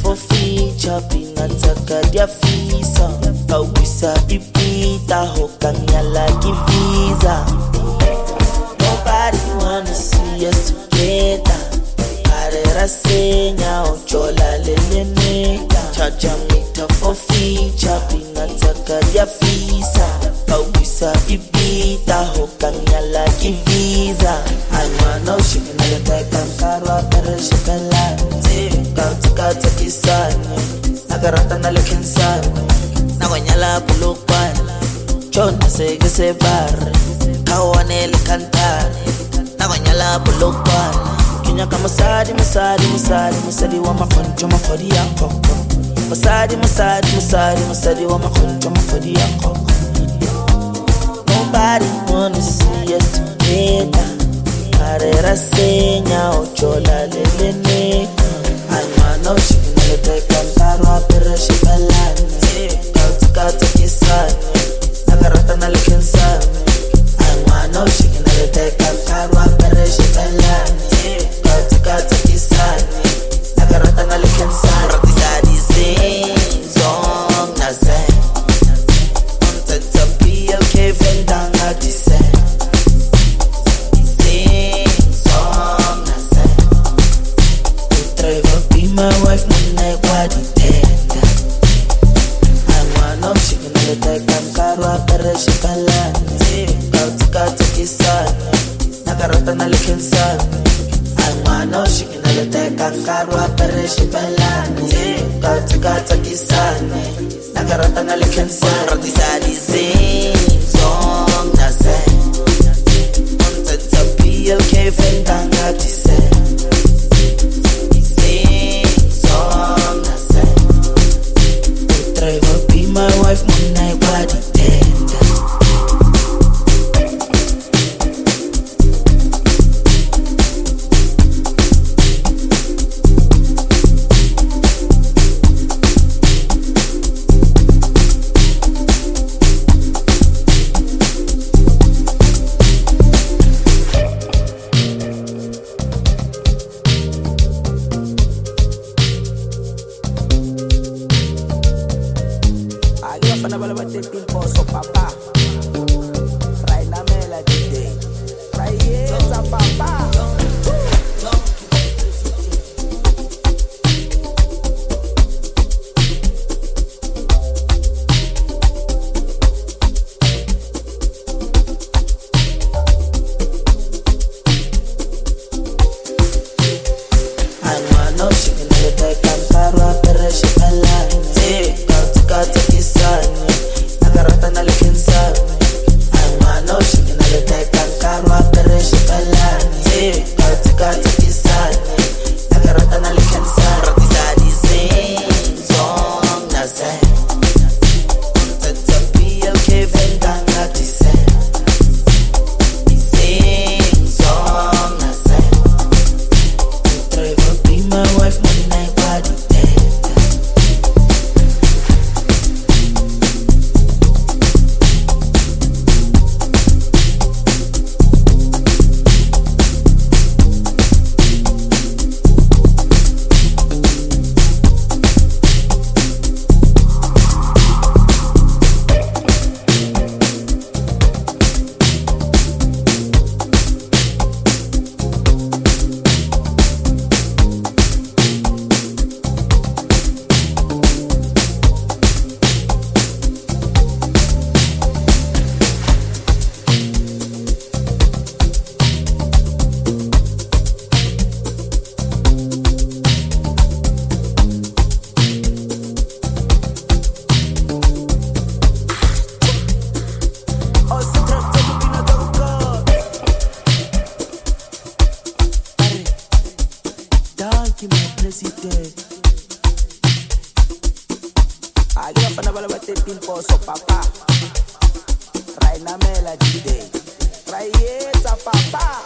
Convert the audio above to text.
nitafoficha pinataka diafisa kawisa ipita hokanyala kiviza. Nobody wanna see us together. Arera senya ochola leleneka. Chacha nitafoficha pinataka diafisa kawisa ipita hokanyala kiviza. Almano shikinaleta karwa pereshikala. Kata kisani nagarata na lekinsani nagonyala bulukwan chona sege se bar kawane le cantar nagonyala bulukwan kinya kama masadi wa makonjo mafodi yako masadi wa makonjo mafodi yako. Nobody wanna see us together. Arera senya ochola lelene. Almano shikinaleta kantarwa pereshipalani. Kata kisani nagarata na lekinsani. Almano shikinaleta kantarwa pereshipalani. Kata kisani nagarata na lekinsani. Ratisadi sing song na zen. Untata PLK vendanga disen. My wife muna kwadi tenda. Almano shikinaleta kankarwa pereshipalani. Kata kisani nagarata na lekinsani. Almano shikinaleta kankarwa pereshipalani. Kata kisani nagarata na lekinsani. Ratisadi sing song na zen. Untata PLK vendanga disen. My wife muna kwadi tenda. Papa.